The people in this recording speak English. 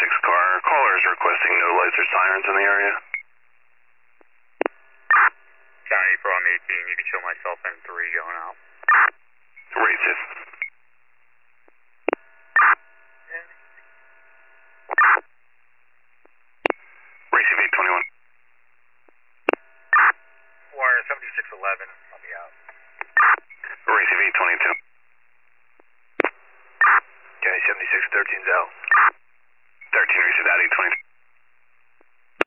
car. Caller is requesting no lights or sirens in the area. County from 18, you can show myself in 3 going out. Racist.